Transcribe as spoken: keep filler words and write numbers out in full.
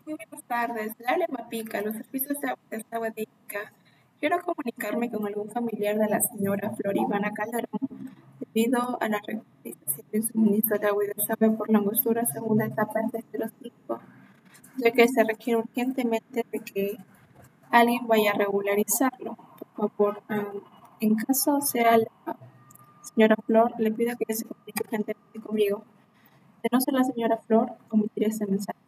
Muy buenas tardes, le habla Mapica, los servicios de de esta Guadalajara. Quiero comunicarme con algún familiar de la señora Floribana Calderón debido a la regularización del suministro de agua y desagüe por la angostura segunda etapa del tercero ciclo, ya que se requiere urgentemente de que alguien vaya a regularizarlo. Por favor, am, en caso sea la señora Flor, le pido que se comunique urgentemente conmigo. De no ser la señora Flor, omitiré este mensaje.